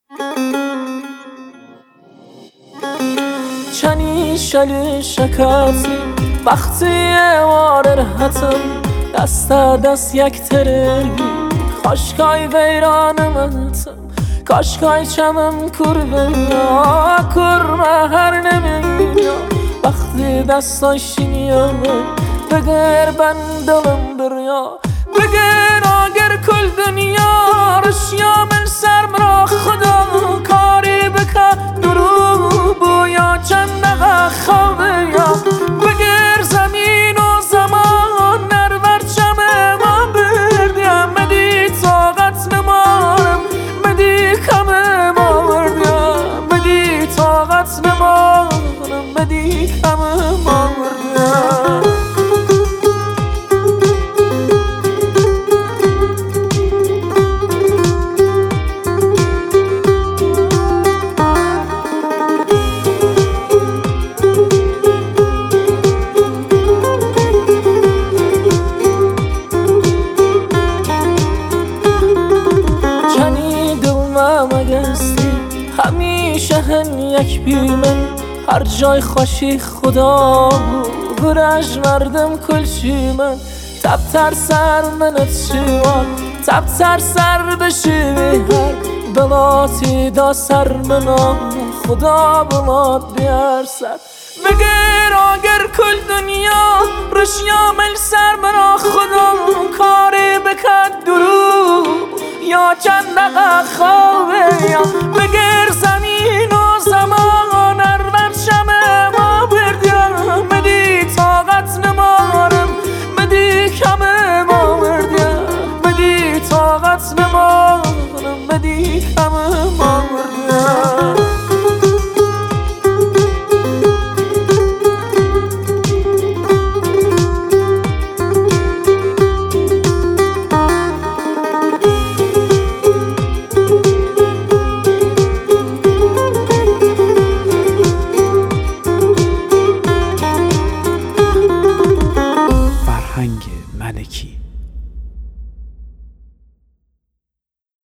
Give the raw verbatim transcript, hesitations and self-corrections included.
چنی شلی شکاتی وقتی وارر هتم دست دست یک تری خاشکای ویرانم هتم کاشکای چمم کربیا کرمه هر نمیا وقتی دستای شینیا بگر بندلم بریا بگر آگر کل دنیا رشیا من سرم را خدا کاری بکا درو بویا چند دقا خوابه یا بگر زمین و زمان نرور چمه ما بردیم مدی طاقت نمارم مدی کمه ما بردیم مدی طاقت نمارم مدی کمه ما بردیم همیشه هن یک بیمن هر جای خوشی خدا برش مردم کلشی من تب تر سر منت شیوان تب تر سر بشی هر بلاتی دا سر منا خدا بلاد بیار سر بگر آگر کل دنیا رشیا مل سر مرا خدا کاری بکد درو یا چند دقا خوابه یا